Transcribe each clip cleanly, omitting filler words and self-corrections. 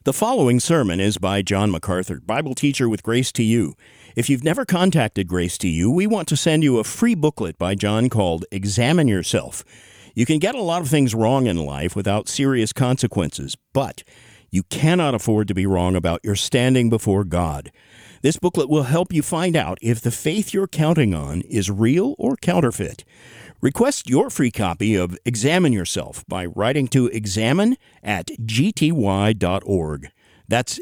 The following sermon is by John MacArthur, Bible teacher with Grace to You. If you've never contacted Grace to You, we want to send you a free booklet by John called Examine Yourself. You can get a lot of things wrong in life without serious consequences, but you cannot afford to be wrong about your standing before God. This booklet will help you find out if the faith you're counting on is real or counterfeit. Request your free copy of Examine Yourself by writing to examine@gty.org. That's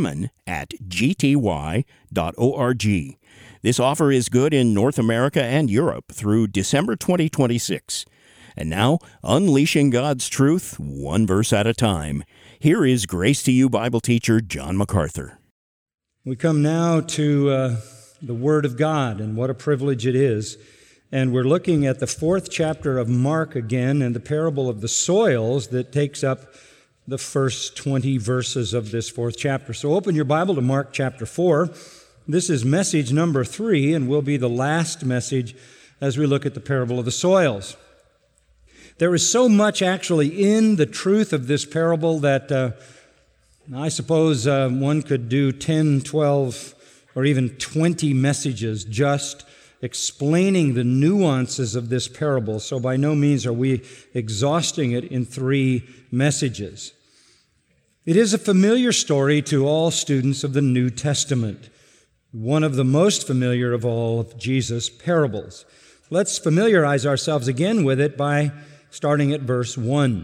examine@gty.org. This offer is good in North America and Europe through December 2026. And now, unleashing God's truth, one verse at a time. Here is Grace to You Bible teacher John MacArthur. We come now to the Word of God, and what a privilege it is. And we're looking at the 4th chapter of Mark again, and the parable of the soils that takes up the first 20 verses of this 4th chapter. So open your Bible to Mark chapter 4. This is message number 3, and will be the last message as we look at the parable of the soils. There is so much actually in the truth of this parable that I suppose one could do 10, 12, or even 20 messages just explaining the nuances of this parable. So by no means are we exhausting it in 3 messages. It is a familiar story to all students of the New Testament, one of the most familiar of all of Jesus' parables. Let's familiarize ourselves again with it by starting at verse 1.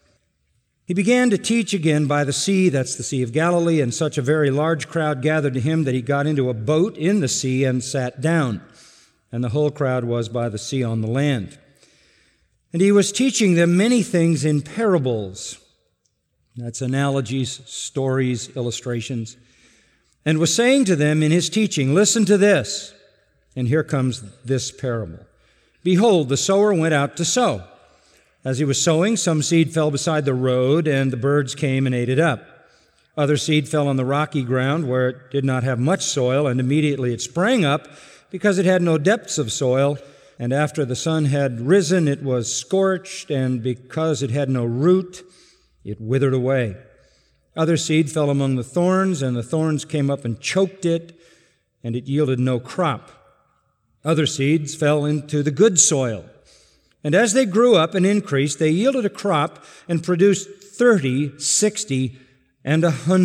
He began to teach again by the sea, that's the Sea of Galilee, and such a very large crowd gathered to him that he got into a boat in the sea and sat down. And the whole crowd was by the sea on the land. And he was teaching them many things in parables. That's analogies, stories, illustrations. And was saying to them in his teaching, listen to this. And here comes this parable. Behold, the sower went out to sow. As he was sowing, some seed fell beside the road, and the birds came and ate it up. Other seed fell on the rocky ground where it did not have much soil, and immediately it sprang up, because it had no depths of soil, and after the sun had risen, it was scorched, and because it had no root, it withered away. Other seed fell among the thorns, and the thorns came up and choked it, and it yielded no crop. Other seeds fell into the good soil, and as they grew up and increased, they yielded a crop and produced 30, 60, and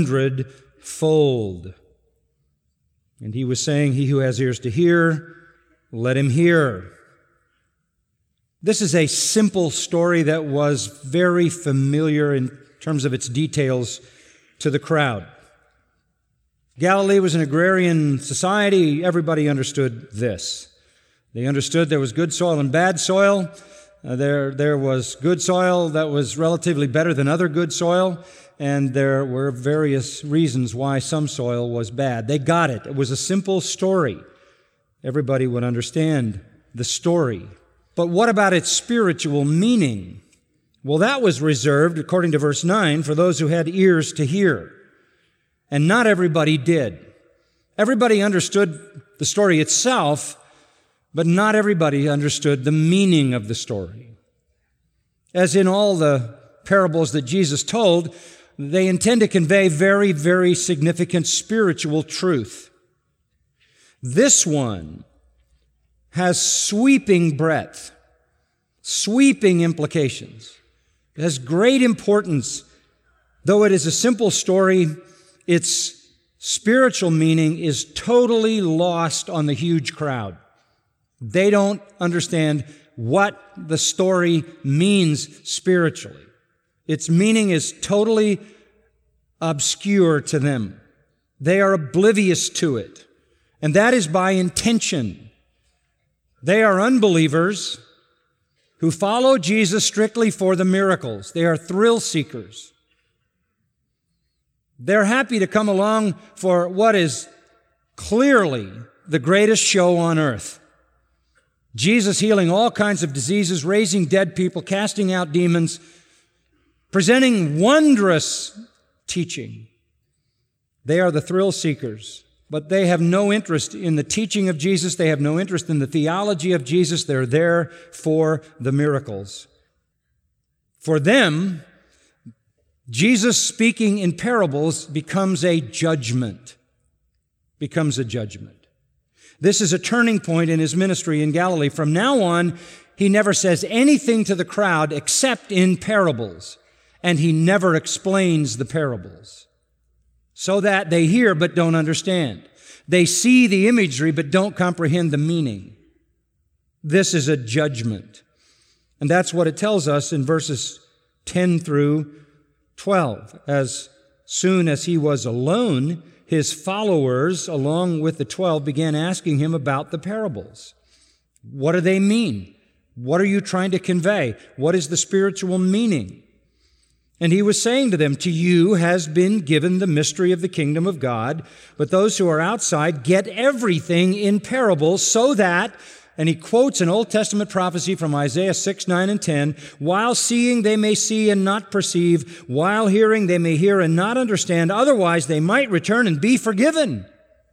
100-fold. And he was saying, he who has ears to hear, let him hear. This is a simple story that was very familiar in terms of its details to the crowd. Galilee was an agrarian society. Everybody understood this. They understood there was good soil and bad soil. There was good soil that was relatively better than other good soil. And there were various reasons why some soil was bad. They got it. It was a simple story. Everybody would understand the story. But what about its spiritual meaning? Well, that was reserved, according to verse 9, for those who had ears to hear. And not everybody did. Everybody understood the story itself, but not everybody understood the meaning of the story. As in all the parables that Jesus told, they intend to convey very, very significant spiritual truth. This one has sweeping breadth, sweeping implications. It has great importance. Though it is a simple story, its spiritual meaning is totally lost on the huge crowd. They don't understand what the story means spiritually. Its meaning is totally obscure to them. They are oblivious to it. And that is by intention. They are unbelievers who follow Jesus strictly for the miracles. They are thrill seekers. They're happy to come along for what is clearly the greatest show on earth. Jesus healing all kinds of diseases, raising dead people, casting out demons, presenting wondrous teaching. They are the thrill seekers, but they have no interest in the teaching of Jesus. They have no interest in the theology of Jesus. They're there for the miracles. For them, Jesus speaking in parables becomes a judgment. This is a turning point in his ministry in Galilee. From now on, he never says anything to the crowd except in parables, and he never explains the parables, so that they hear but don't understand. They see the imagery but don't comprehend the meaning. This is a judgment. And that's what it tells us in verses 10 through 12. As soon as he was alone, his followers, along with the 12, began asking him about the parables. What do they mean? What are you trying to convey? What is the spiritual meaning? And he was saying to them, to you has been given the mystery of the kingdom of God, but those who are outside get everything in parables so that, and he quotes an Old Testament prophecy from Isaiah 6, 9, and 10, while seeing they may see and not perceive, while hearing they may hear and not understand, otherwise they might return and be forgiven.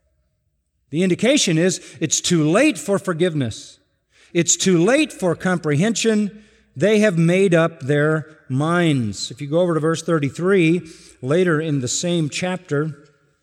The indication is it's too late for forgiveness. It's too late for comprehension. They have made up their minds. If you go over to verse 33, later in the same chapter,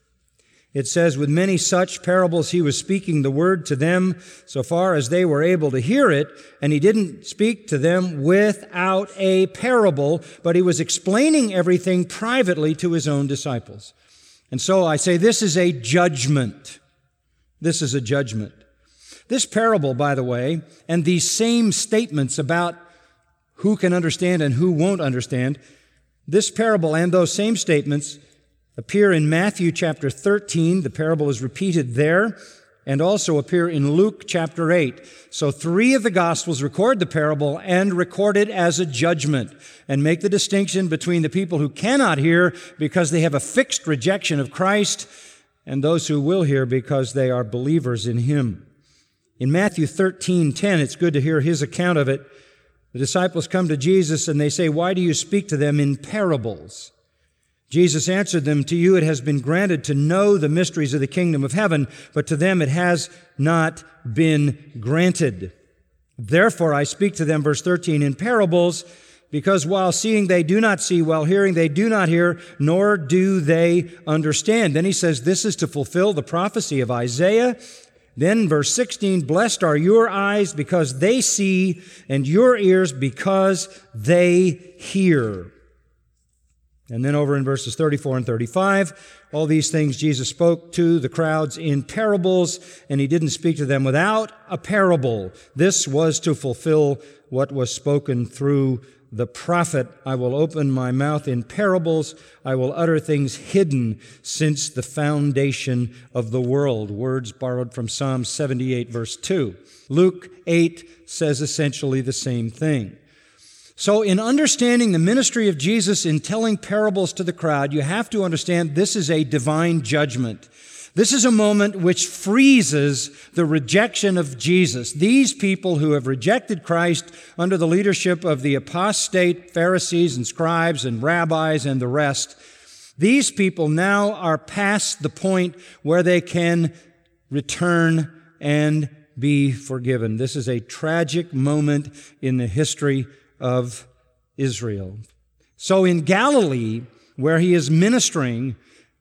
it says, with many such parables he was speaking the word to them so far as they were able to hear it, and he didn't speak to them without a parable, but he was explaining everything privately to his own disciples. And so I say this is a judgment. This is a judgment. This parable, by the way, and these same statements about who can understand and who won't understand, this parable and those same statements appear in Matthew chapter 13. The parable is repeated there, and also appear in Luke chapter 8. So 3 of the Gospels record the parable and record it as a judgment and make the distinction between the people who cannot hear because they have a fixed rejection of Christ and those who will hear because they are believers in Him. In Matthew 13:10, it's good to hear his account of it. The disciples come to Jesus and they say, why do you speak to them in parables? Jesus answered them, to you it has been granted to know the mysteries of the kingdom of heaven, but to them it has not been granted. Therefore I speak to them, verse 13, in parables, because while seeing they do not see, while hearing they do not hear, nor do they understand. Then he says this is to fulfill the prophecy of Isaiah. Then verse 16, blessed are your eyes because they see, and your ears because they hear. And then over in verses 34 and 35, all these things Jesus spoke to the crowds in parables, and he didn't speak to them without a parable. This was to fulfill what was spoken through the prophet. I will open my mouth in parables. I will utter things hidden since the foundation of the world. Words borrowed from Psalm 78, verse 2. Luke 8 says essentially the same thing. So in understanding the ministry of Jesus in telling parables to the crowd, you have to understand this is a divine judgment. This is a moment which freezes the rejection of Jesus. These people who have rejected Christ under the leadership of the apostate Pharisees and scribes and rabbis and the rest, these people now are past the point where they can return and be forgiven. This is a tragic moment in the history of Israel. So in Galilee, where he is ministering,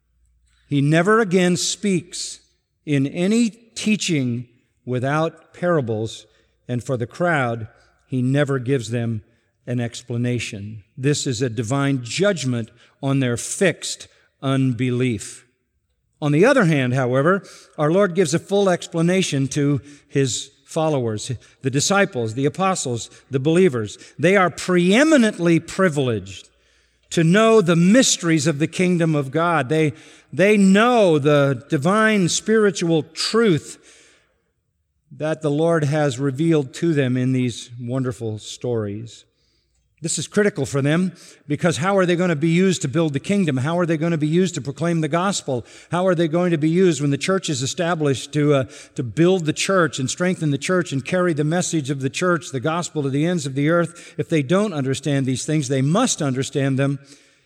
he never again speaks in any teaching without parables, and for the crowd, he never gives them an explanation. This is a divine judgment on their fixed unbelief. On the other hand, however, our Lord gives a full explanation to his followers, the disciples, the apostles, the believers. They are preeminently privileged to know the mysteries of the kingdom of God. They know the divine spiritual truth that the Lord has revealed to them in these wonderful stories. This is critical for them because how are they going to be used to build the kingdom? How are they going to be used to proclaim the gospel? How are they going to be used when the church is established to build the church and strengthen the church and carry the message of the church, the gospel, to the ends of the earth? If they don't understand these things, they must understand them.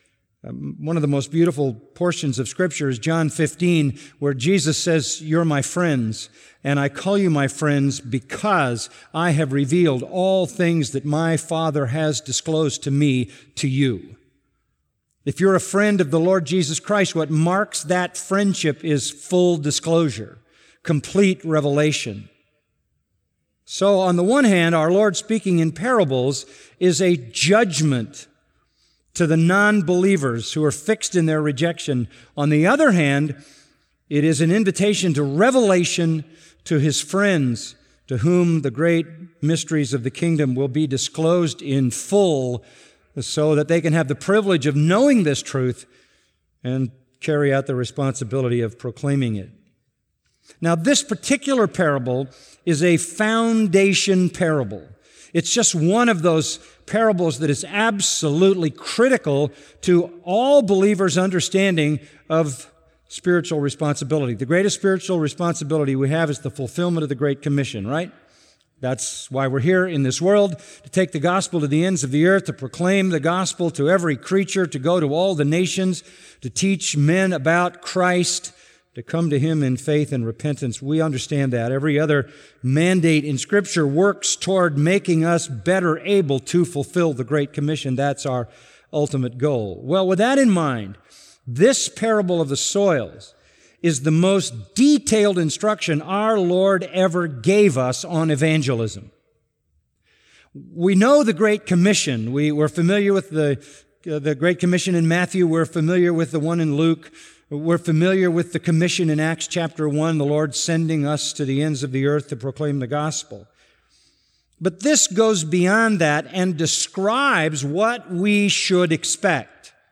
One of the most beautiful portions of Scripture is John 15, where Jesus says, you're my friends, and I call you my friends because I have revealed all things that my Father has disclosed to me to you. If you're a friend of the Lord Jesus Christ, what marks that friendship is full disclosure, complete revelation. So on the one hand, our Lord speaking in parables is a judgment to the non-believers who are fixed in their rejection. On the other hand, it is an invitation to revelation to His friends, to whom the great mysteries of the kingdom will be disclosed in full, so that they can have the privilege of knowing this truth and carry out the responsibility of proclaiming it. Now, this particular parable is a foundation parable. It's just one of those parables that is absolutely critical to all believers' understanding of spiritual responsibility. The greatest spiritual responsibility we have is the fulfillment of the Great Commission, right? That's why we're here in this world, to take the gospel to the ends of the earth, to proclaim the gospel to every creature, to go to all the nations, to teach men about Christ, to come to Him in faith and repentance. We understand that. Every other mandate in Scripture works toward making us better able to fulfill the Great Commission. That's our ultimate goal. Well, with that in mind, this parable of the soils is the most detailed instruction our Lord ever gave us on evangelism. We know the Great Commission. We're familiar with the Great Commission in Matthew. We're familiar with the one in Luke. We're familiar with the commission in Acts chapter 1, the Lord sending us to the ends of the earth to proclaim the gospel. But this goes beyond that and describes what we should expect.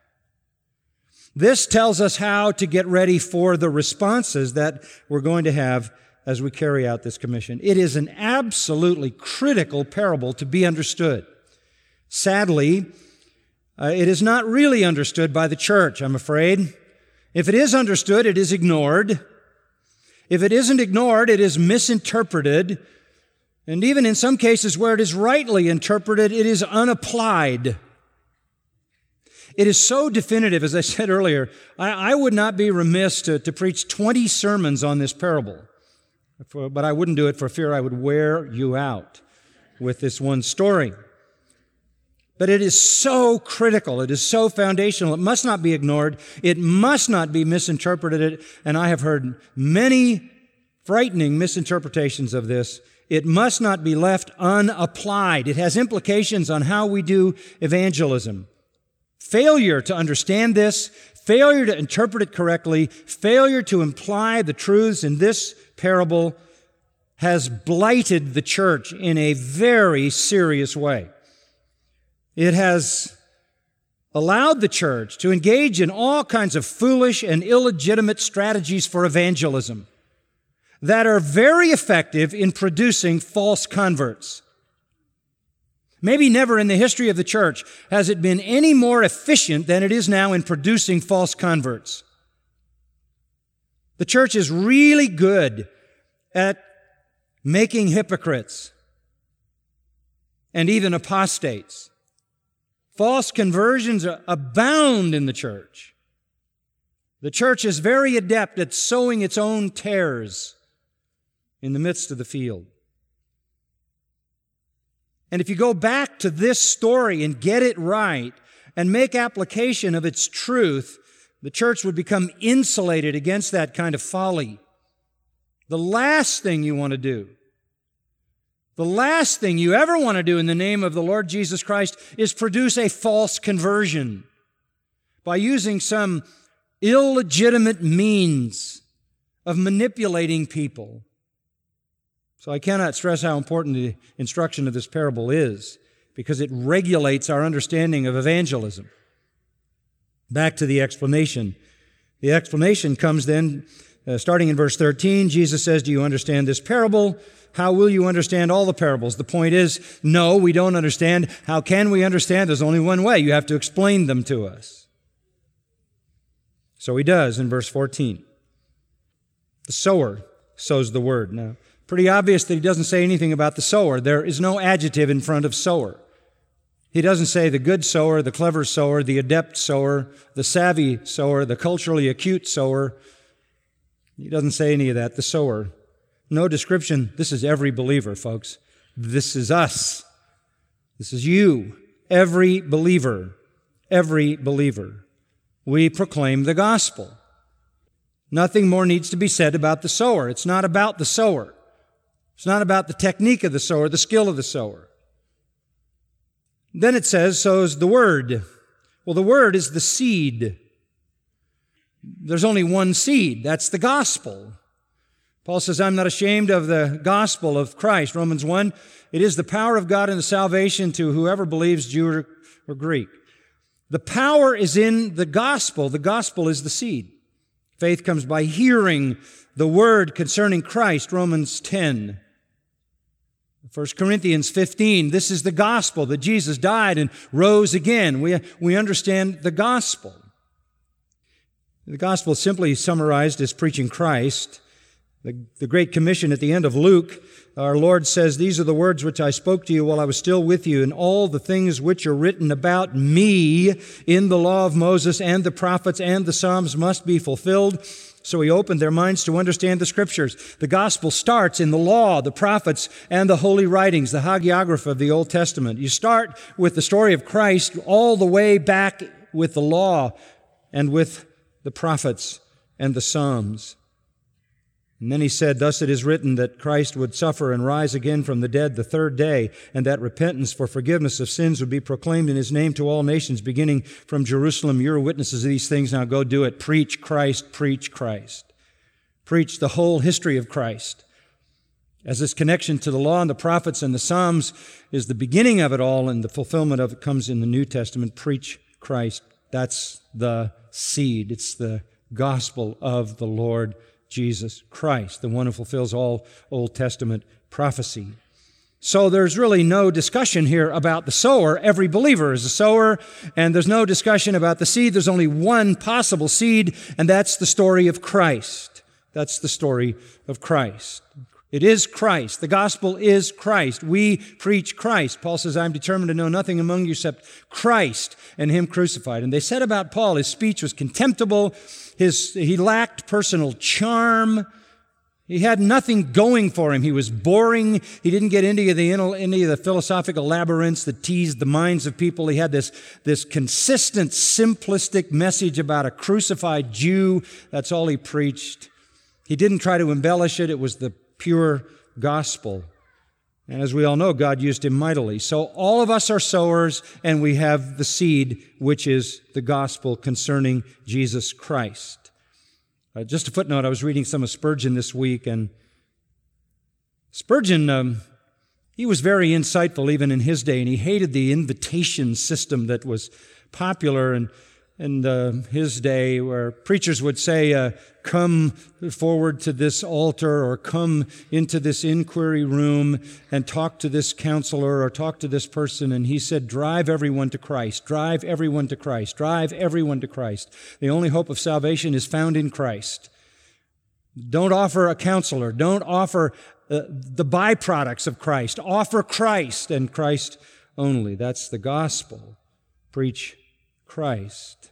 This tells us how to get ready for the responses that we're going to have as we carry out this commission. It is an absolutely critical parable to be understood. Sadly, it is not really understood by the church, I'm afraid. If it is understood, it is ignored. If it isn't ignored, it is misinterpreted. And even in some cases where it is rightly interpreted, it is unapplied. It is so definitive, as I said earlier, I would not be remiss to preach 20 sermons on this parable. But I wouldn't do it for fear I would wear you out with this one story. But it is so critical. It is so foundational. It must not be ignored. It must not be misinterpreted. And I have heard many frightening misinterpretations of this. It must not be left unapplied. It has implications on how we do evangelism. Failure to understand this, failure to interpret it correctly, failure to imply the truths in this parable has blighted the church in a very serious way. It has allowed the church to engage in all kinds of foolish and illegitimate strategies for evangelism that are very effective in producing false converts. Maybe never in the history of the church has it been any more efficient than it is now in producing false converts. The church is really good at making hypocrites and even apostates. False conversions abound in the church. The church is very adept at sowing its own tares in the midst of the field. And if you go back to this story and get it right and make application of its truth, the church would become insulated against that kind of folly. The last thing you want to do, the last thing you ever want to do in the name of the Lord Jesus Christ is produce a false conversion by using some illegitimate means of manipulating people. So I cannot stress how important the instruction of this parable is, because it regulates our understanding of evangelism. Back to the explanation. The explanation comes then, starting in verse 13. Jesus says, "Do you understand this parable? How will you understand all the parables?" The point is, no, we don't understand. How can we understand? There's only one way. You have to explain them to us. So He does in verse 14. The sower sows the word. Now, pretty obvious that He doesn't say anything about the sower. There is no adjective in front of sower. He doesn't say the good sower, the clever sower, the adept sower, the savvy sower, the culturally acute sower. He doesn't say any of that. The sower. No description. This is every believer, folks. This is us. This is you. Every believer. Every believer. we proclaim the gospel. Nothing more needs to be said about the sower. It's not about the sower. It's not about the technique of the sower, the skill of the sower. Then it says, so is the word. Well, the word is the seed. There's only one seed. That's the gospel. Paul says, I'm not ashamed of the gospel of Christ. Romans 1, it is the power of God and the salvation to whoever believes, Jew or Greek. The power is in the gospel. The gospel is the seed. Faith comes by hearing the word concerning Christ, Romans 10. 1 Corinthians 15, this is the gospel, that Jesus died and rose again. We understand the gospel. The gospel is simply summarized as preaching Christ. The Great Commission at the end of Luke, our Lord says, these are the words which I spoke to you while I was still with you, and all the things which are written about me in the law of Moses and the prophets and the Psalms must be fulfilled. So he opened their minds to understand the Scriptures. The gospel starts in the law, the prophets, and the holy writings, the hagiographa of the Old Testament. You start with the story of Christ all the way back with the law and with the prophets and the Psalms. And then he said, thus it is written that Christ would suffer and rise again from the dead the third day, and that repentance for forgiveness of sins would be proclaimed in his name to all nations, beginning from Jerusalem. You're witnesses of these things. Now go do it. Preach Christ, preach Christ. Preach the whole history of Christ. As this connection to the law and the prophets and the Psalms is the beginning of it all, and the fulfillment of it comes in the New Testament. Preach Christ. That's the seed. It's the gospel of the Lord Jesus Christ, the one who fulfills all Old Testament prophecy. So there's really no discussion here about the sower. Every believer is a sower, and there's no discussion about the seed. There's only one possible seed, and that's the story of Christ. That's the story of Christ. It is Christ. The gospel is Christ. We preach Christ. Paul says, I'm determined to know nothing among you except Christ and Him crucified. And they said about Paul, his speech was contemptible. He lacked personal charm. He had nothing going for him. He was boring. He didn't get into any of the philosophical labyrinths that teased the minds of people. He had this consistent, simplistic message about a crucified Jew. That's all he preached. He didn't try to embellish it. It was the pure gospel. And as we all know, God used him mightily. So all of us are sowers, and we have the seed, which is the gospel concerning Jesus Christ. Just a footnote, I was reading some of Spurgeon this week, and Spurgeon, he was very insightful even in his day, and he hated the invitation system that was popular in his day, where preachers would say, come forward to this altar, or come into this inquiry room and talk to this counselor or talk to this person. And he said, drive everyone to Christ, drive everyone to Christ, drive everyone to Christ. The only hope of salvation is found in Christ. Don't offer a counselor. Don't offer the byproducts of Christ. Offer Christ and Christ only. That's the gospel. Preach Christ.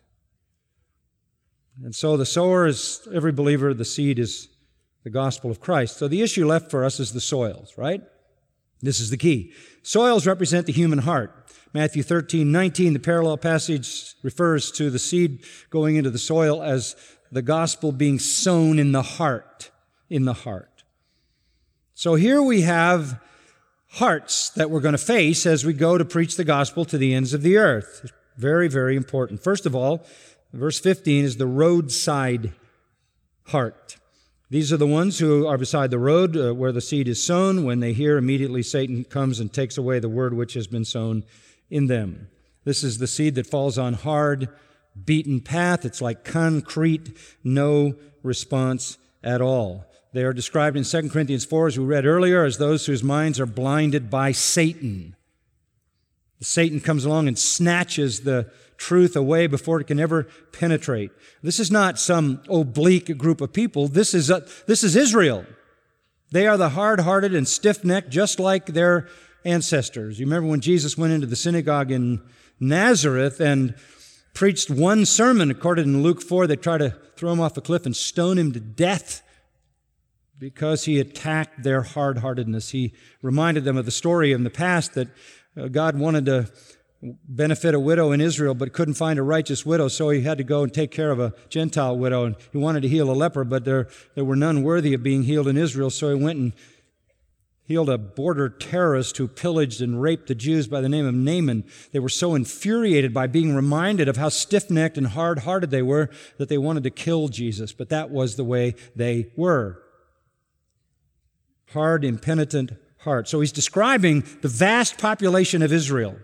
And so the sower is every believer, the seed is the gospel of Christ. So the issue left for us is the soils, right? This is the key. Soils represent the human heart. Matthew 13:19, the parallel passage refers to the seed going into the soil as the gospel being sown in the heart, in the heart. So here we have hearts that we're going to face as we go to preach the gospel to the ends of the earth. Very, very important. First of all, verse 15 is the roadside heart. These are the ones who are beside the road where the seed is sown. When they hear, immediately Satan comes and takes away the word which has been sown in them. This is the seed that falls on hard, beaten path. It's like concrete, no response at all. They are described in 2 Corinthians 4, as we read earlier, as those whose minds are blinded by Satan. Satan comes along and snatches the truth away before it can ever penetrate. This is not some oblique group of people. This is Israel. They are the hard-hearted and stiff-necked, just like their ancestors. You remember when Jesus went into the synagogue in Nazareth and preached one sermon, according to Luke 4, they tried to throw him off a cliff and stone him to death because he attacked their hard-heartedness. He reminded them of the story in the past that God wanted to benefit a widow in Israel, but couldn't find a righteous widow, so he had to go and take care of a Gentile widow. And he wanted to heal a leper, but there were none worthy of being healed in Israel, so he went and healed a border terrorist who pillaged and raped the Jews by the name of Naaman. They were so infuriated by being reminded of how stiff-necked and hard-hearted they were that they wanted to kill Jesus, but that was the way they were. Hard, impenitent heart. So he's describing the vast population of Israel,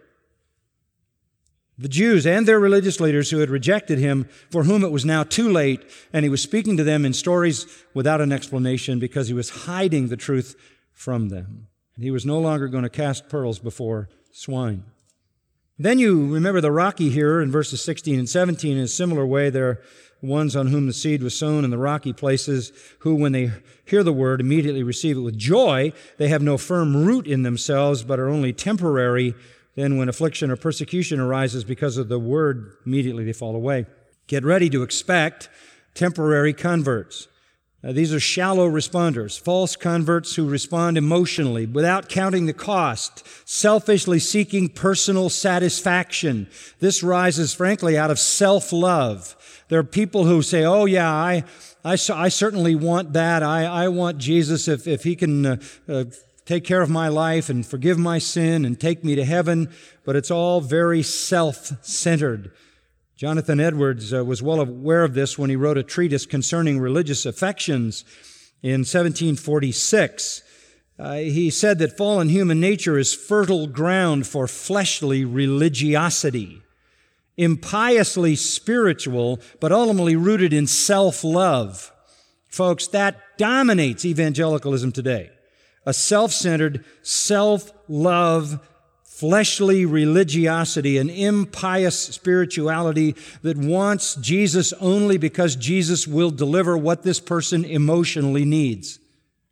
the Jews and their religious leaders who had rejected him, for whom it was now too late, and he was speaking to them in stories without an explanation because he was hiding the truth from them. He was no longer going to cast pearls before swine. Then you remember the rocky hearer in verses 16 and 17. In a similar way, there are ones on whom the seed was sown in the rocky places, who, when they hear the word, immediately receive it with joy. They have no firm root in themselves, but are only temporary. Then when affliction or persecution arises because of the word, immediately they fall away. Get ready to expect temporary converts. These are shallow responders, false converts who respond emotionally without counting the cost, selfishly seeking personal satisfaction. This rises, frankly, out of self-love. There are people who say, oh yeah, I certainly want that. I want Jesus if he can take care of my life and forgive my sin and take me to heaven. But it's all very self-centered. Jonathan Edwards was well aware of this when he wrote a treatise concerning religious affections in 1746. He said that fallen human nature is fertile ground for fleshly religiosity, impiously spiritual, but ultimately rooted in self-love. Folks, that dominates evangelicalism today. A self-centered, self-love, fleshly religiosity, an impious spirituality that wants Jesus only because Jesus will deliver what this person emotionally needs.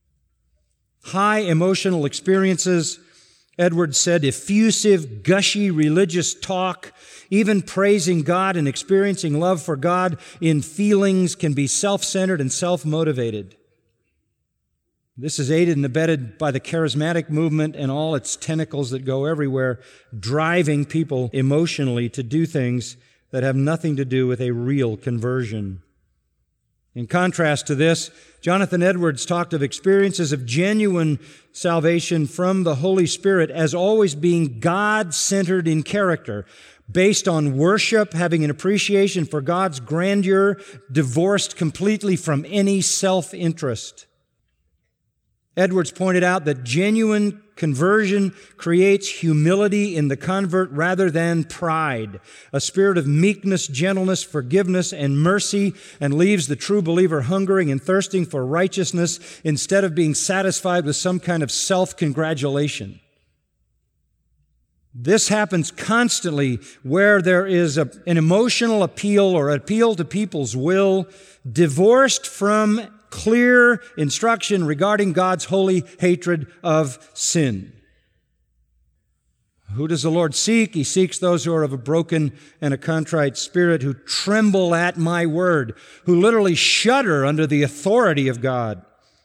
High emotional experiences, Edwards said, effusive, gushy religious talk, even praising God and experiencing love for God in feelings can be self-centered and self-motivated. This is aided and abetted by the charismatic movement and all its tentacles that go everywhere, driving people emotionally to do things that have nothing to do with a real conversion. In contrast to this, Jonathan Edwards talked of experiences of genuine salvation from the Holy Spirit as always being God-centered in character, based on worship, having an appreciation for God's grandeur, divorced completely from any self-interest. Edwards pointed out that genuine conversion creates humility in the convert rather than pride, a spirit of meekness, gentleness, forgiveness, and mercy, and leaves the true believer hungering and thirsting for righteousness instead of being satisfied with some kind of self-congratulation. This happens constantly where there is an emotional appeal or appeal to people's will, divorced from clear instruction regarding God's holy hatred of sin. Who does the Lord seek? He seeks those who are of a broken and a contrite spirit, who tremble at my word, who literally shudder under the authority of God.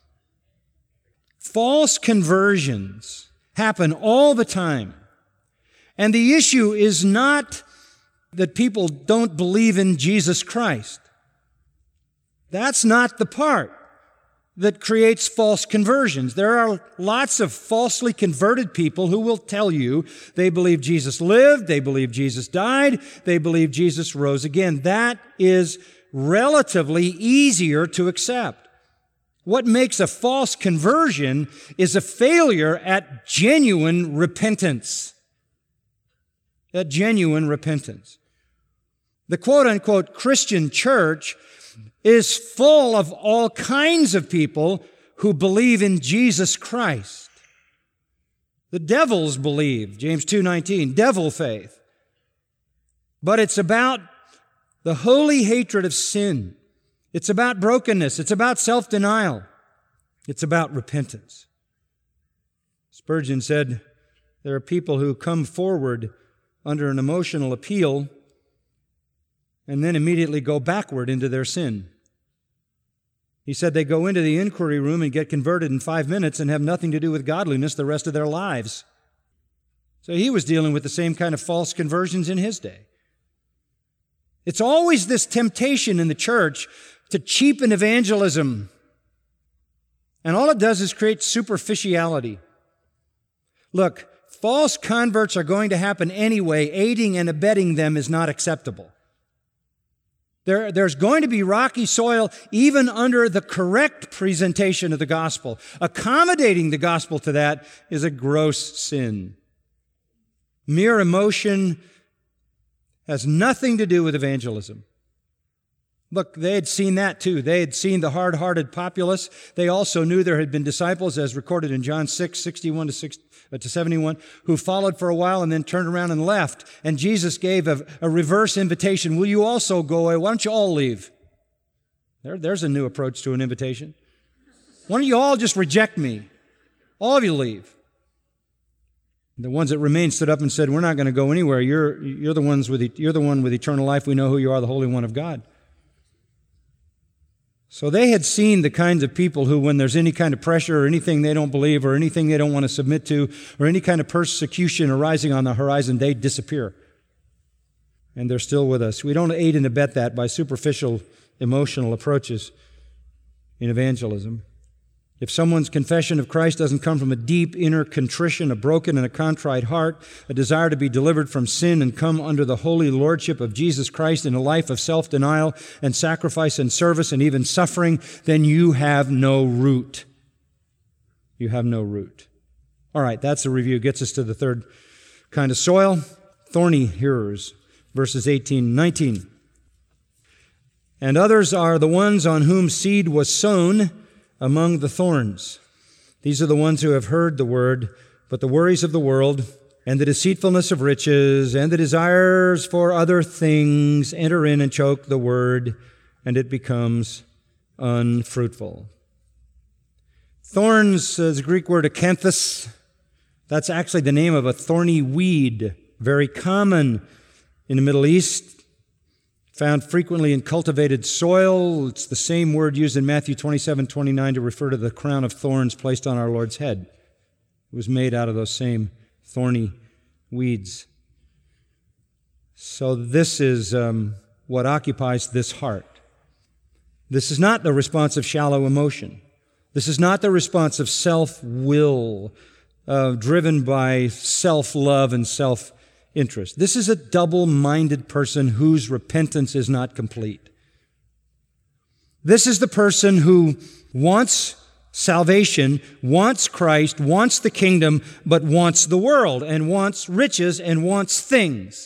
False conversions happen all the time. And the issue is not that people don't believe in Jesus Christ. That's not the part that creates false conversions. There are lots of falsely converted people who will tell you they believe Jesus lived, they believe Jesus died, they believe Jesus rose again. That is relatively easier to accept. What makes a false conversion is a failure at genuine repentance. At genuine repentance. The quote-unquote Christian church is full of all kinds of people who believe in Jesus Christ. The devils believe, James 2:19, devil faith. But it's about the holy hatred of sin. It's about brokenness. It's about self-denial. It's about repentance. Spurgeon said, there are people who come forward under an emotional appeal and then immediately go backward into their sin. He said they go into the inquiry room and get converted in 5 minutes and have nothing to do with godliness the rest of their lives. So he was dealing with the same kind of false conversions in his day. It's always this temptation in the church to cheapen evangelism. And all it does is create superficiality. Look, false converts are going to happen anyway. Aiding and abetting them is not acceptable. There's going to be rocky soil even under the correct presentation of the gospel. Accommodating the gospel to that is a gross sin. Mere emotion has nothing to do with evangelism. Look, they had seen that too. They had seen the hard-hearted populace. They also knew there had been disciples, as recorded in John 6, 61 to 71, who followed for a while and then turned around and left. And Jesus gave a reverse invitation. Will you also go away? Why don't you all leave? There's a new approach to an invitation. Why don't you all just reject me? All of you leave. The ones that remained stood up and said, we're not going to go anywhere. You're the one with eternal life. We know who you are, the Holy One of God. So they had seen the kinds of people who, when there's any kind of pressure or anything they don't believe or anything they don't want to submit to or any kind of persecution arising on the horizon, they disappear. And they're still with us. We don't aid and abet that by superficial emotional approaches in evangelism. If someone's confession of Christ doesn't come from a deep inner contrition, a broken and a contrite heart, a desire to be delivered from sin and come under the holy lordship of Jesus Christ in a life of self-denial and sacrifice and service and even suffering, then you have no root. You have no root. All right, that's the review. Gets us to the third kind of soil, thorny hearers, verses 18 and 19. And others are the ones on whom seed was sown among the thorns. These are the ones who have heard the word, but the worries of the world and the deceitfulness of riches and the desires for other things enter in and choke the word, and it becomes unfruitful. Thorns is the Greek word acanthus. That's actually the name of a thorny weed, very common in the Middle East. Found frequently in cultivated soil. It's the same word used in Matthew 27:29 to refer to the crown of thorns placed on our Lord's head. It was made out of those same thorny weeds. So this is what occupies this heart. This is not the response of shallow emotion. This is not the response of self-will, driven by self-love and self-interest. This is a double-minded person whose repentance is not complete. This is the person who wants salvation, wants Christ, wants the kingdom, but wants the world and wants riches and wants things.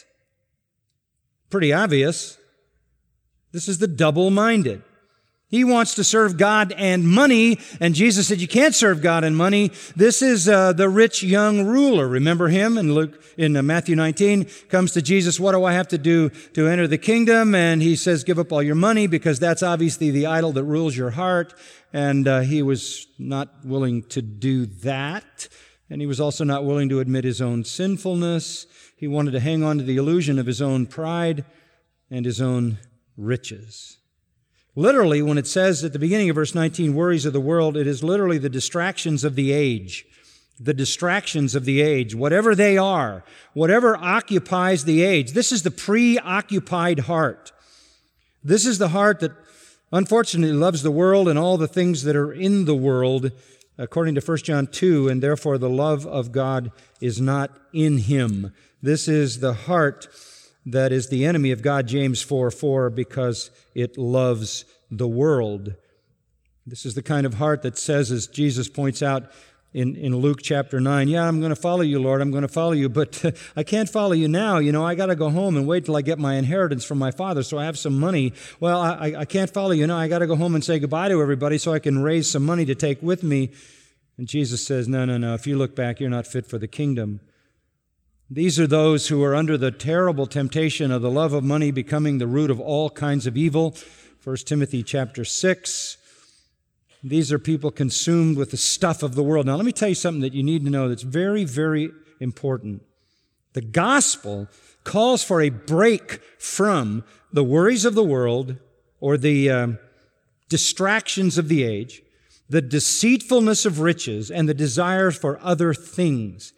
Pretty obvious. This is the double-minded. He wants to serve God and money, and Jesus said, you can't serve God and money. This is the rich young ruler. Remember him in Matthew 19, comes to Jesus, what do I have to do to enter the kingdom? And he says, give up all your money, because that's obviously the idol that rules your heart. And he was not willing to do that. And he was also not willing to admit his own sinfulness. He wanted to hang on to the illusion of his own pride and his own riches. Literally, when it says at the beginning of verse 19, worries of the world, it is literally the distractions of the age. The distractions of the age, whatever they are, whatever occupies the age. This is the preoccupied heart. This is the heart that unfortunately loves the world and all the things that are in the world, according to 1 John 2, and therefore the love of God is not in him. This is the heart that is the enemy of God, James 4:4, because it loves the world. This is the kind of heart that says, as Jesus points out in Luke chapter 9, yeah, I'm going to follow you, Lord, I'm going to follow you, but I can't follow you now. I got to go home and wait till I get my inheritance from my father so I have some money. Well, I can't follow you now. I got to go home and say goodbye to everybody so I can raise some money to take with me. And Jesus says, no, if you look back, you're not fit for the kingdom. These are those who are under the terrible temptation of the love of money becoming the root of all kinds of evil. 1 Timothy chapter 6. These are people consumed with the stuff of the world. Now, let me tell you something that you need to know that's very, very important. The gospel calls for a break from the worries of the world or the distractions of the age, the deceitfulness of riches, and the desires for other things.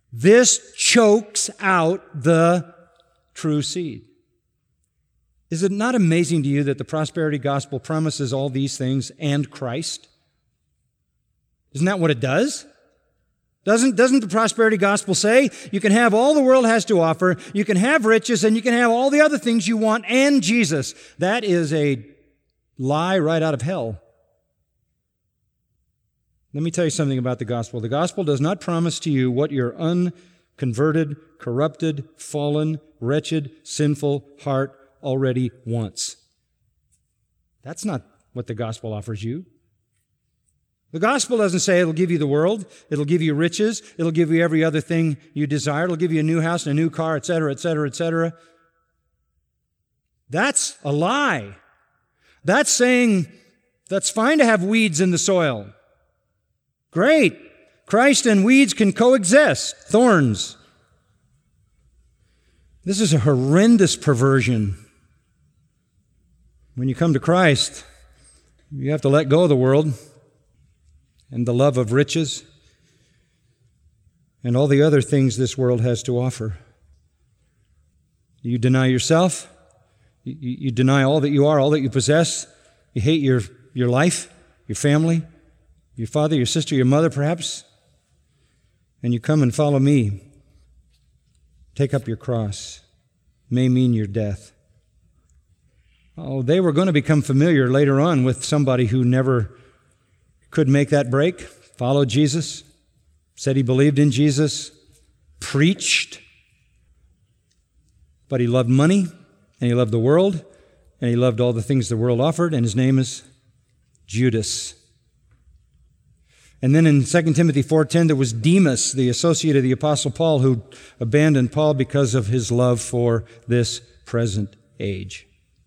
This chokes out the true seed. Is it not amazing to you that the prosperity gospel promises all these things and Christ? Isn't that what it does? Doesn't the prosperity gospel say you can have all the world has to offer, you can have riches, and you can have all the other things you want and Jesus? That is a lie right out of hell. Let me tell you something about the gospel. The gospel does not promise to you what your unconverted, corrupted, fallen, wretched, sinful heart already wants. That's not what the gospel offers you. The gospel doesn't say it'll give you the world, it'll give you riches, it'll give you every other thing you desire, it'll give you a new house and a new car, etc., etc., etc. That's a lie. That's saying that's fine to have weeds in the soil. Great. Christ and weeds can coexist. Thorns. This is a horrendous perversion. When you come to Christ, you have to let go of the world and the love of riches and all the other things this world has to offer. You deny yourself. You deny all that you are, all that you possess. You hate your life, your family, your father, your sister, your mother perhaps. And you come and follow me. Take up your cross. May mean your death. Oh, they were going to become familiar later on with somebody who never could make that break, followed Jesus, said he believed in Jesus, preached, but he loved money, and he loved the world, and he loved all the things the world offered, and his name is Judas. And then in 2 Timothy 4:10, there was Demas, the associate of the Apostle Paul, who abandoned Paul because of his love for this present age.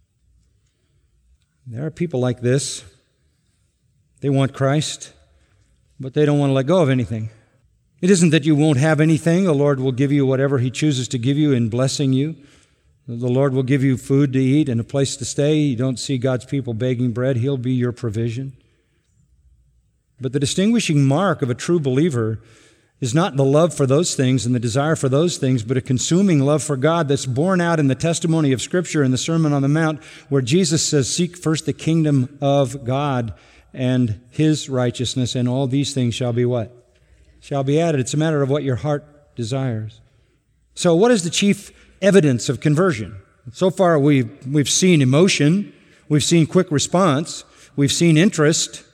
There are people like this. They want Christ, but they don't want to let go of anything. It isn't that you won't have anything. The Lord will give you whatever He chooses to give you in blessing you. The Lord will give you food to eat and a place to stay. You don't see God's people begging bread. He'll be your provision. But the distinguishing mark of a true believer is not the love for those things and the desire for those things, but a consuming love for God that's borne out in the testimony of Scripture in the Sermon on the Mount, where Jesus says, "Seek first the kingdom of God and His righteousness, and all these things shall be" what? Shall be added. It's a matter of what your heart desires. So what is the chief evidence of conversion? So far we've seen emotion, we've seen quick response, we've seen interest.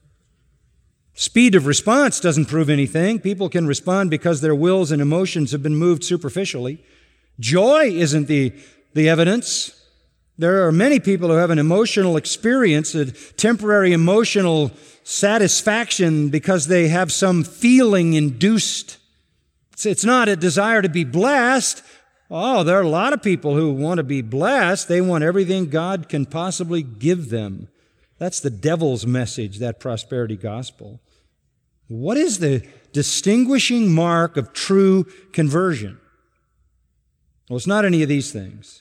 Speed of response doesn't prove anything. People can respond because their wills and emotions have been moved superficially. Joy isn't the evidence. There are many people who have an emotional experience, a temporary emotional satisfaction because they have some feeling induced. It's not a desire to be blessed. Oh, there are a lot of people who want to be blessed. They want everything God can possibly give them. That's the devil's message, that prosperity gospel. What is the distinguishing mark of true conversion? Well, it's not any of these things.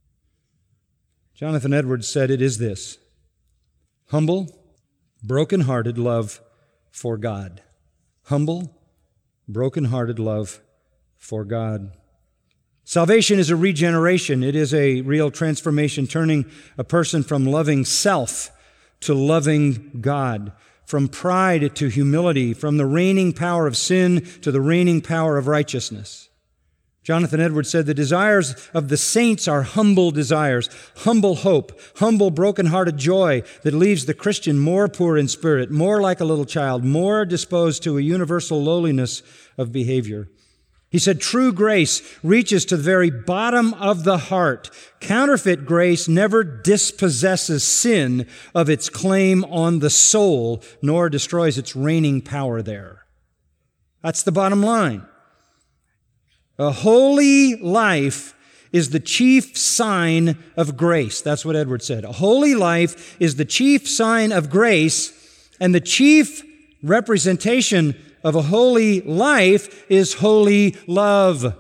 Jonathan Edwards said it is this: humble, broken-hearted love for God. Humble, broken-hearted love for God. Salvation is a regeneration. It is a real transformation, turning a person from loving self to loving God, from pride to humility, from the reigning power of sin to the reigning power of righteousness. Jonathan Edwards said, the desires of the saints are humble desires, humble hope, humble broken-hearted joy that leaves the Christian more poor in spirit, more like a little child, more disposed to a universal lowliness of behavior. He said, true grace reaches to the very bottom of the heart. Counterfeit grace never dispossesses sin of its claim on the soul, nor destroys its reigning power there. That's the bottom line. A holy life is the chief sign of grace. That's what Edwards said. A holy life is the chief sign of grace, and the chief representation of a holy life is holy love.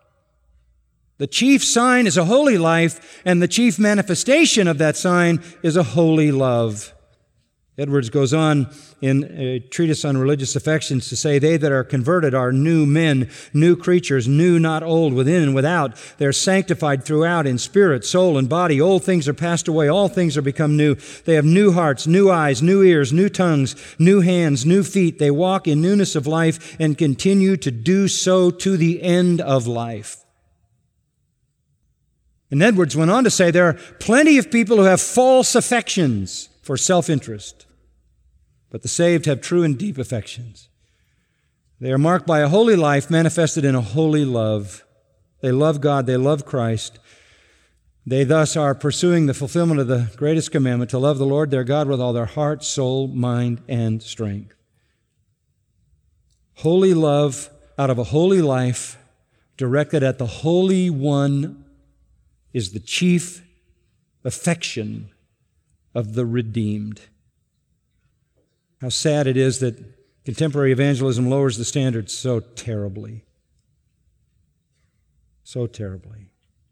The chief sign is a holy life, and the chief manifestation of that sign is a holy love. Edwards goes on in a treatise on religious affections to say, they that are converted are new men, new creatures, new, not old, within and without. They're sanctified throughout in spirit, soul, and body. Old things are passed away. All things are become new. They have new hearts, new eyes, new ears, new tongues, new hands, new feet. They walk in newness of life and continue to do so to the end of life. And Edwards went on to say, there are plenty of people who have false affections for self-interest, but the saved have true and deep affections. They are marked by a holy life manifested in a holy love. They love God, they love Christ. They thus are pursuing the fulfillment of the greatest commandment, to love the Lord their God with all their heart, soul, mind, and strength. Holy love out of a holy life directed at the Holy One is the chief affection of the redeemed. How sad it is that contemporary evangelism lowers the standards so terribly. So terribly.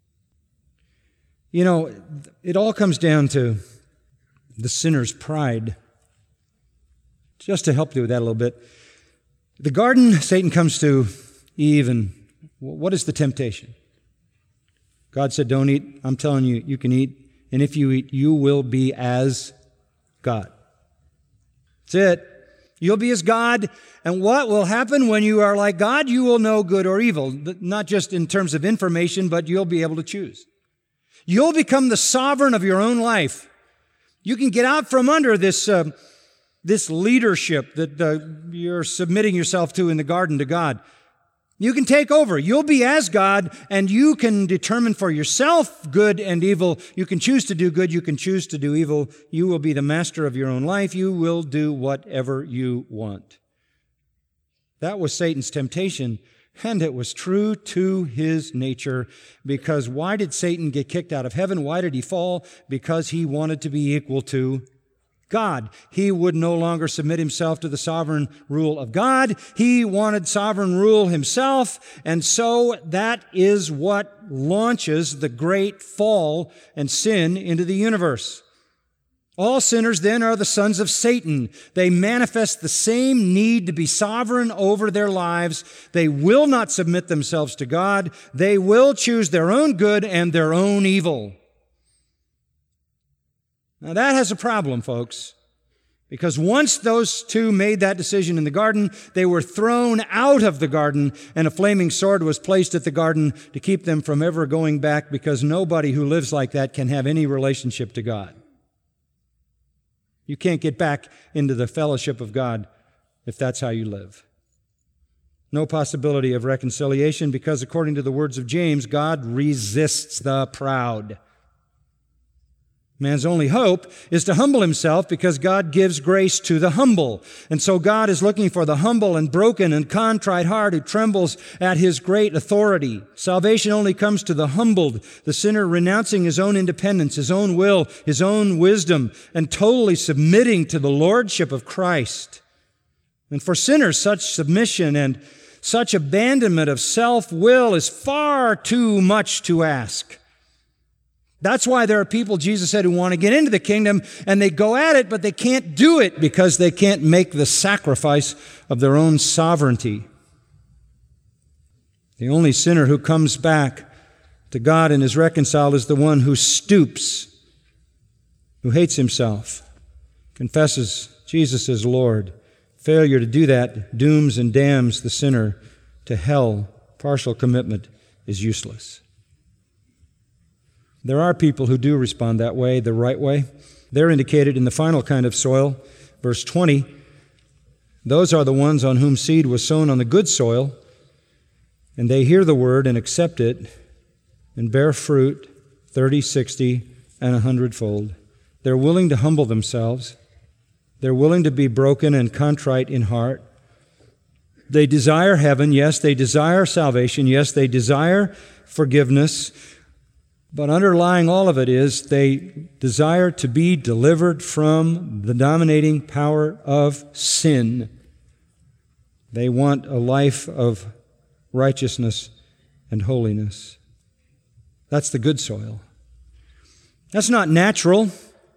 You know, it all comes down to the sinner's pride. Just to help you with that a little bit. The garden, Satan comes to Eve, and what is the temptation? God said, don't eat. I'm telling you, you can eat. And if you eat, you will be as God. That's it. You'll be as God. And what will happen when you are like God? You will know good or evil, not just in terms of information, but you'll be able to choose. You'll become the sovereign of your own life. You can get out from under this leadership that you're submitting yourself to in the garden to God. You can take over. You'll be as God, and you can determine for yourself good and evil. You can choose to do good. You can choose to do evil. You will be the master of your own life. You will do whatever you want. That was Satan's temptation, and it was true to his nature. Because why did Satan get kicked out of heaven? Why did he fall? Because he wanted to be equal to God. He would no longer submit himself to the sovereign rule of God. He wanted sovereign rule himself, and so that is what launches the great fall and sin into the universe. All sinners then are the sons of Satan. They manifest the same need to be sovereign over their lives. They will not submit themselves to God. They will choose their own good and their own evil. Now that has a problem, folks, because once those two made that decision in the garden, they were thrown out of the garden, and a flaming sword was placed at the garden to keep them from ever going back, because nobody who lives like that can have any relationship to God. You can't get back into the fellowship of God if that's how you live. No possibility of reconciliation, because according to the words of James, God resists the proud. Man's only hope is to humble himself, because God gives grace to the humble. And so God is looking for the humble and broken and contrite heart who trembles at his great authority. Salvation only comes to the humbled, the sinner renouncing his own independence, his own will, his own wisdom, and totally submitting to the lordship of Christ. And for sinners, such submission and such abandonment of self-will is far too much to ask. That's why there are people, Jesus said, who want to get into the kingdom, and they go at it, but they can't do it because they can't make the sacrifice of their own sovereignty. The only sinner who comes back to God and is reconciled is the one who stoops, who hates himself, confesses Jesus as Lord. Failure to do that dooms and damns the sinner to hell. Partial commitment is useless. There are people who do respond that way, the right way. They're indicated in the final kind of soil, verse 20. Those are the ones on whom seed was sown on the good soil, and they hear the word and accept it and bear fruit 30, 60, and 100-fold. They're willing to humble themselves. They're willing to be broken and contrite in heart. They desire heaven. Yes, they desire salvation. Yes, they desire forgiveness. But underlying all of it is they desire to be delivered from the dominating power of sin. They want a life of righteousness and holiness. That's the good soil. That's not natural.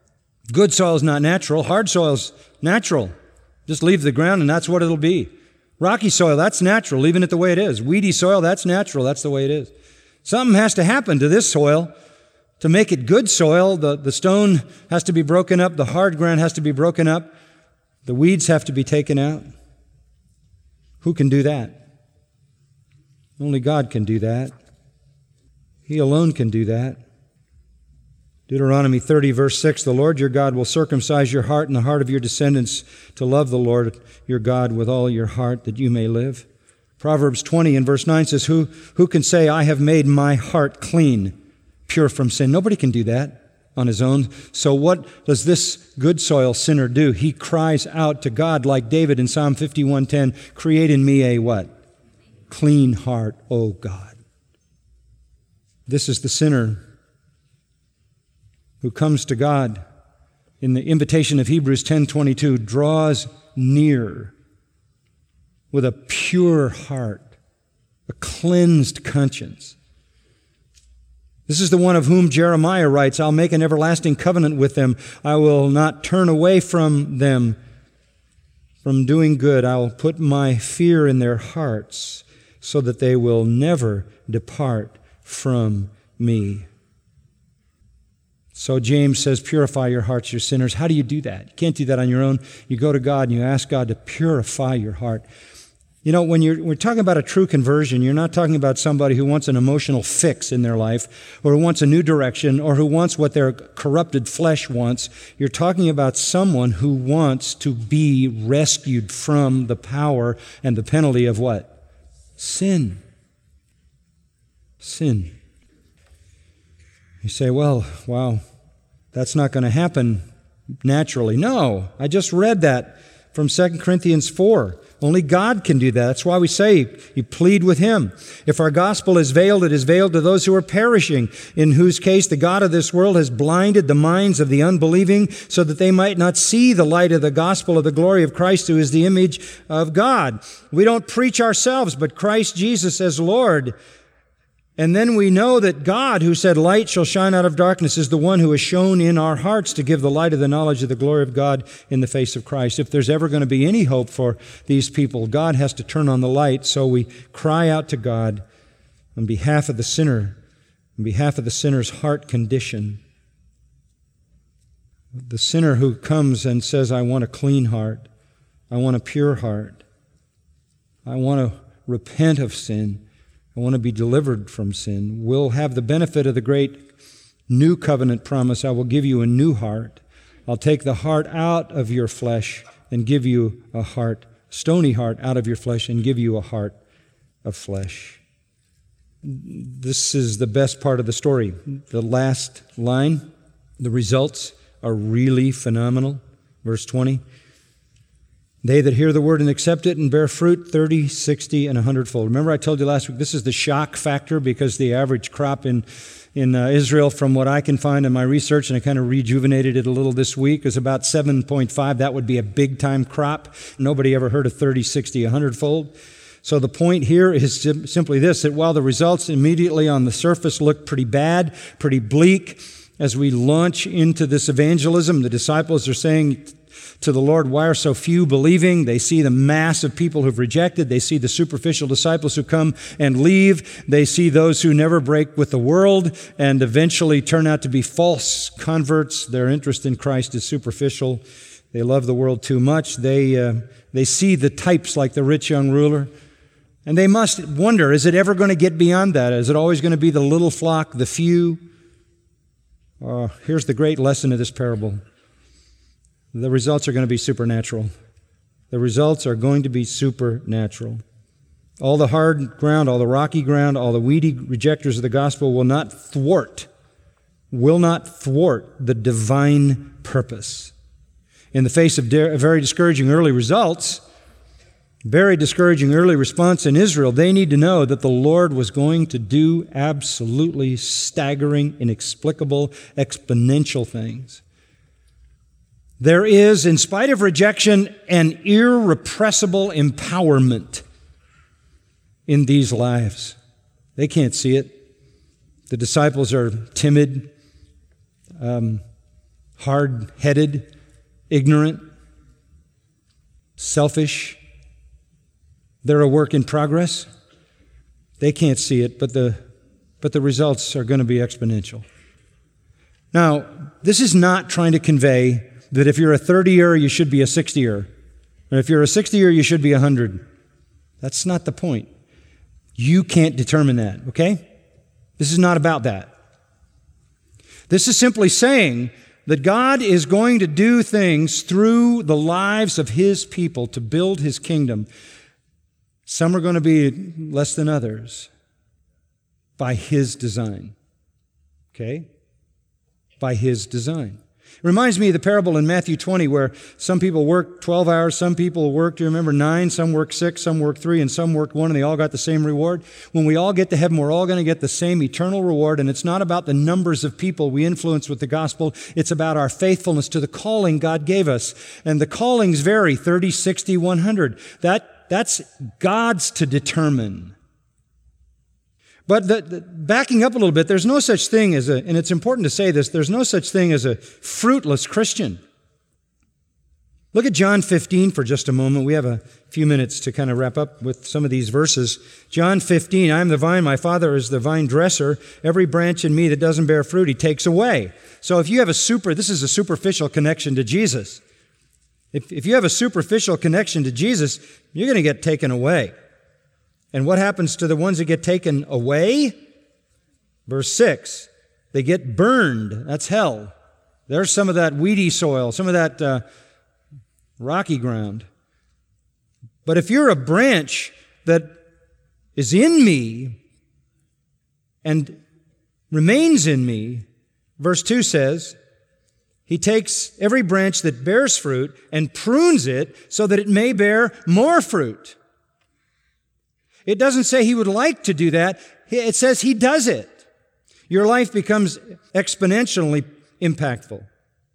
Good soil is not natural. Hard soil is natural. Just leave the ground and that's what it'll be. Rocky soil, that's natural, leaving it the way it is. Weedy soil, that's natural, that's the way it is. Something has to happen to this soil to make it good soil. The stone has to be broken up, the hard ground has to be broken up, the weeds have to be taken out. Who can do that? Only God can do that. He alone can do that. Deuteronomy 30, verse 6, the Lord your God will circumcise your heart and the heart of your descendants to love the Lord your God with all your heart, that you may live. Proverbs 20 and verse 9 says, Who can say, I have made my heart clean, pure from sin? Nobody can do that on his own. So what does this good soil sinner do? He cries out to God like David in Psalm 51:10, create in me a what? Clean heart, O God. This is the sinner who comes to God in the invitation of Hebrews 10:22, draws near with a pure heart, a cleansed conscience. This is the one of whom Jeremiah writes, I'll make an everlasting covenant with them. I will not turn away from them from doing good. I will put my fear in their hearts so that they will never depart from me. So James says, purify your hearts, you sinners. How do you do that? You can't do that on your own. You go to God and you ask God to purify your heart. You know, when we're talking about a true conversion, you're not talking about somebody who wants an emotional fix in their life, or who wants a new direction, or who wants what their corrupted flesh wants. You're talking about someone who wants to be rescued from the power and the penalty of what? Sin. Sin. You say, well, wow, that's not going to happen naturally. No, I just read that from 2 Corinthians 4. Only God can do that. That's why we say you plead with Him. If our gospel is veiled, it is veiled to those who are perishing, in whose case the God of this world has blinded the minds of the unbelieving so that they might not see the light of the gospel of the glory of Christ, who is the image of God. We don't preach ourselves, but Christ Jesus as Lord. And then we know that God, who said, light shall shine out of darkness, is the one who has shown in our hearts to give the light of the knowledge of the glory of God in the face of Christ. If there's ever going to be any hope for these people, God has to turn on the light. So we cry out to God on behalf of the sinner, on behalf of the sinner's heart condition. The sinner who comes and says, I want a clean heart. I want a pure heart. I want to repent of sin. I want to be delivered from sin. We'll have the benefit of the great new covenant promise. I will give you a new heart. I'll take the heart out of your flesh and give you a heart, stony heart out of your flesh and give you a heart of flesh. This is the best part of the story. The last line, the results are really phenomenal. Verse 20. They that hear the word and accept it and bear fruit 30, 60, and 100-fold. Remember I told you last week, this is the shock factor because the average crop in Israel, from what I can find in my research, and I kind of rejuvenated it a little this week, is about 7.5. That would be a big-time crop. Nobody ever heard of 30, 60, 100-fold. So the point here is simply this, that while the results immediately on the surface look pretty bad, pretty bleak, as we launch into this evangelism, the disciples are saying to the Lord, why are so few believing? They see the mass of people who've rejected. They see the superficial disciples who come and leave. They see those who never break with the world and eventually turn out to be false converts. Their interest in Christ is superficial. They love the world too much. They see the types like the rich young ruler. And they must wonder, is it ever going to get beyond that? Is it always going to be the little flock, the few? Here's the great lesson of this parable. The results are going to be supernatural. The results are going to be supernatural. All the hard ground, all the rocky ground, all the weedy rejectors of the gospel will not thwart the divine purpose. In the face of very discouraging early results, very discouraging early response in Israel, they need to know that the Lord was going to do absolutely staggering, inexplicable, exponential things. There is, in spite of rejection, an irrepressible empowerment in these lives. They can't see it. The disciples are timid. hard-headed, ignorant, selfish. They're a work in progress. They can't see it, but the results are going to be exponential. Now, this is not trying to convey that if you're a 30-year, you should be a 60-year. Or if you're a 60-year, you should be 100. That's not the point. You can't determine that, okay? This is not about that. This is simply saying that God is going to do things through the lives of His people to build His kingdom. Some are going to be less than others by His design, okay? By His design. It reminds me of the parable in Matthew 20 where some people work 12 hours, some people work, do you remember, 9, some work 6, some work 3, and some work 1, and they all got the same reward. When we all get to heaven, we're all going to get the same eternal reward, and it's not about the numbers of people we influence with the gospel. It's about our faithfulness to the calling God gave us. And the callings vary, 30, 60, 100. That's God's to determine. But backing up a little bit, there's no such thing as and it's important to say this, there's no such thing as a fruitless Christian. Look at John 15 for just a moment. We have a few minutes to kind of wrap up with some of these verses. John 15, I am the vine, my Father is the vine dresser. Every branch in me that doesn't bear fruit, He takes away. So if you have this is a superficial connection to Jesus. If you have a superficial connection to Jesus, you're going to get taken away. And what happens to the ones that get taken away? Verse 6, they get burned. That's hell. There's some of that weedy soil, some of that rocky ground. But if you're a branch that is in me and remains in me, verse 2 says, He takes every branch that bears fruit and prunes it so that it may bear more fruit. It doesn't say He would like to do that. It says He does it. Your life becomes exponentially impactful.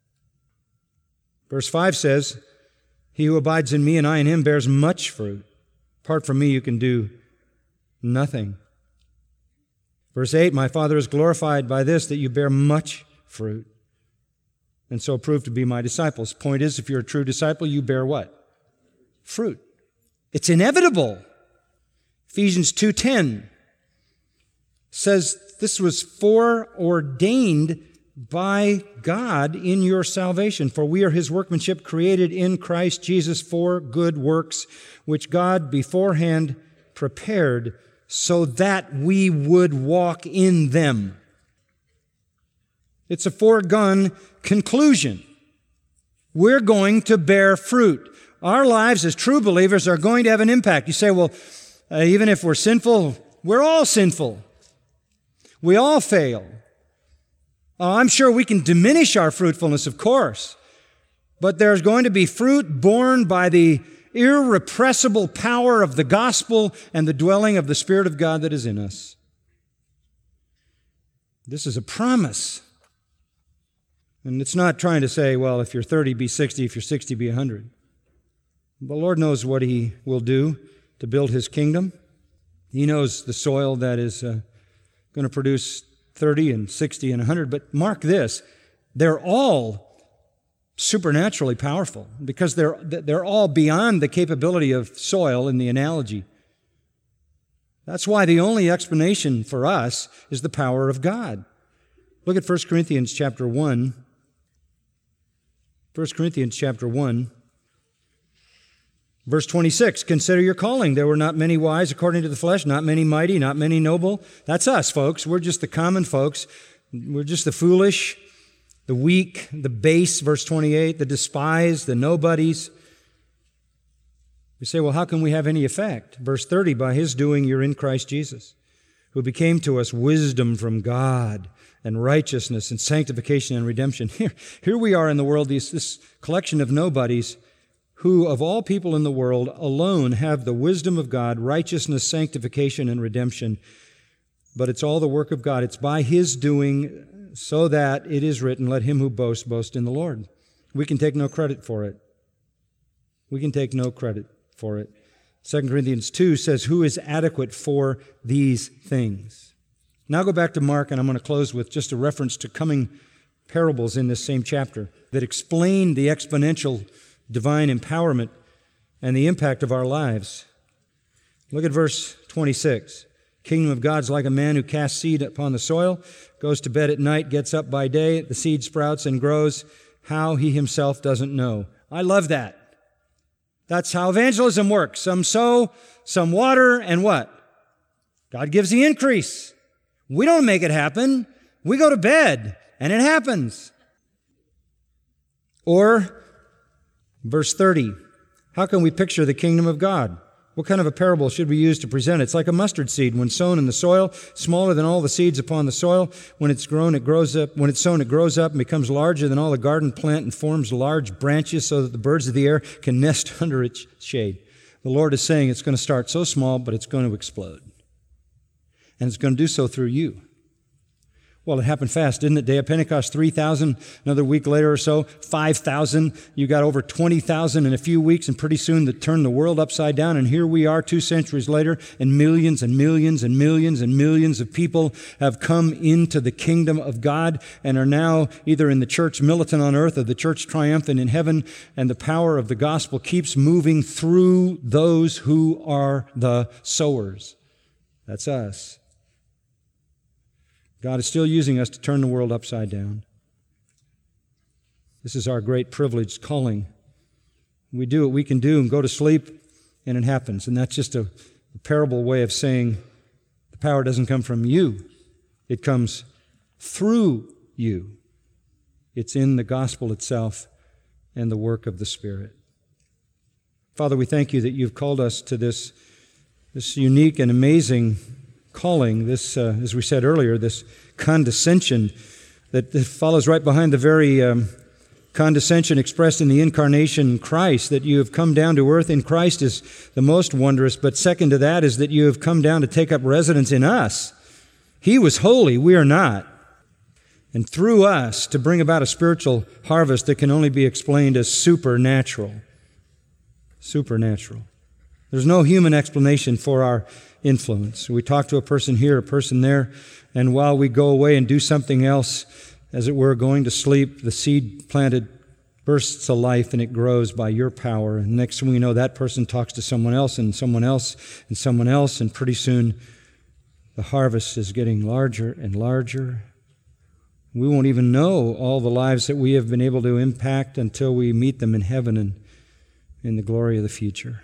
Verse 5 says, He who abides in me and I in Him bears much fruit. Apart from me, you can do nothing. Verse 8, my Father is glorified by this, that you bear much fruit, and so prove to be my disciples. Point is, if you're a true disciple, you bear what? Fruit. It's inevitable. Ephesians 2:10 says this was foreordained by God in your salvation. For we are His workmanship, created in Christ Jesus for good works, which God beforehand prepared so that we would walk in them. It's a foregone conclusion. We're going to bear fruit. Our lives as true believers are going to have an impact. You say, well, even if we're sinful, we're all sinful. We all fail. I'm sure we can diminish our fruitfulness, of course, but there's going to be fruit borne by the irrepressible power of the gospel and the dwelling of the Spirit of God that is in us. This is a promise. And it's not trying to say, well, if you're 30, be 60, if you're 60, be 100. The Lord knows what He will do to build His kingdom. He knows the soil that is going to produce 30 and 60 and 100. But mark this, they're all supernaturally powerful because they're all beyond the capability of soil in the analogy. That's why the only explanation for us is the power of God. Look at 1 Corinthians chapter 1. 1 Corinthians chapter 1. Verse 26, consider your calling. There were not many wise according to the flesh, not many mighty, not many noble. That's us, folks. We're just the common folks. We're just the foolish, the weak, the base, verse 28, the despised, the nobodies. You say, well, how can we have any effect? Verse 30, by His doing you're in Christ Jesus, who became to us wisdom from God and righteousness and sanctification and redemption. Here we are in the world, this collection of nobodies, who of all people in the world alone have the wisdom of God, righteousness, sanctification, and redemption. But it's all the work of God. It's by His doing, so that it is written, let him who boasts, boast in the Lord. We can take no credit for it. We can take no credit for it. 2 Corinthians 2 says, who is adequate for these things? Now go back to Mark, and I'm going to close with just a reference to coming parables in this same chapter that explain the exponential divine empowerment and the impact of our lives. Look at verse 26. Kingdom of God's like a man who casts seed upon the soil, goes to bed at night, gets up by day, the seed sprouts and grows. How he himself doesn't know. I love that. That's how evangelism works. Some sow, some water, and what? God gives the increase. We don't make it happen. We go to bed, and it happens. Or, verse 30, how can we picture the kingdom of God? What kind of a parable should we use to present it? It's like a mustard seed when sown in the soil, smaller than all the seeds upon the soil. When it's grown, it grows up. When it's sown, it grows up and becomes larger than all the garden plant and forms large branches so that the birds of the air can nest under its shade. The Lord is saying it's going to start so small, but it's going to explode. And it's going to do so through you. Well, it happened fast, didn't it? Day of Pentecost, 3,000. Another week later or so, 5,000. You got over 20,000 in a few weeks, and pretty soon that turned the world upside down. And here we are 2 centuries later, and millions and millions and millions and millions of people have come into the kingdom of God and are now either in the church militant on earth or the church triumphant in heaven. And the power of the gospel keeps moving through those who are the sowers. That's us. God is still using us to turn the world upside down. This is our great privileged calling. We do what we can do and go to sleep, and it happens. And that's just a parable way of saying the power doesn't come from you. It comes through you. It's in the gospel itself and the work of the Spirit. Father, we thank you that you've called us to this unique and amazing calling, this, as we said earlier, this condescension that follows right behind the very condescension expressed in the incarnation in Christ, that you have come down to earth in Christ is the most wondrous, but second to that is that you have come down to take up residence in us. He was holy, we are not. And through us to bring about a spiritual harvest that can only be explained as supernatural. Supernatural. There's no human explanation for our influence. We talk to a person here, a person there, and while we go away and do something else, as it were, going to sleep, the seed planted bursts to life and it grows by your power. And next thing we know, that person talks to someone else and someone else and someone else, and pretty soon the harvest is getting larger and larger. We won't even know all the lives that we have been able to impact until we meet them in heaven and in the glory of the future.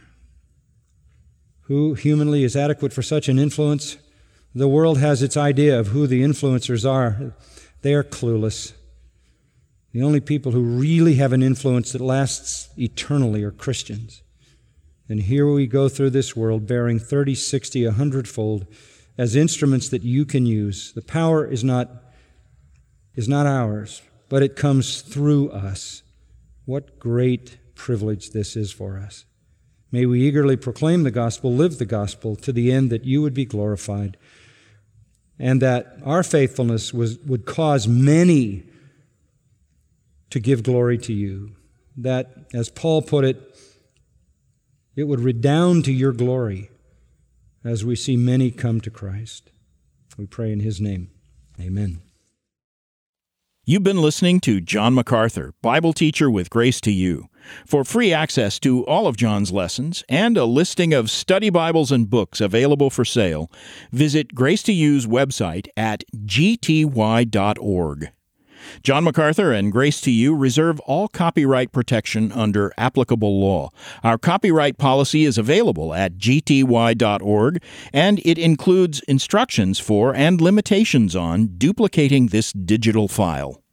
Who humanly is adequate for such an influence? The world has its idea of who the influencers are. They are clueless. The only people who really have an influence that lasts eternally are Christians. And here we go through this world bearing 30, 60, 100-fold as instruments that you can use. The power is not ours, but it comes through us. What great privilege this is for us. May we eagerly proclaim the gospel, live the gospel, to the end that you would be glorified, and that our faithfulness would cause many to give glory to you. That, as Paul put it, it would redound to your glory as we see many come to Christ. We pray in his name. Amen. You've been listening to John MacArthur, Bible teacher with Grace to You. For free access to all of John's lessons and a listing of study Bibles and books available for sale, visit Grace to You's website at gty.org. John MacArthur and Grace to You reserve all copyright protection under applicable law. Our copyright policy is available at gty.org, and it includes instructions for and limitations on duplicating this digital file.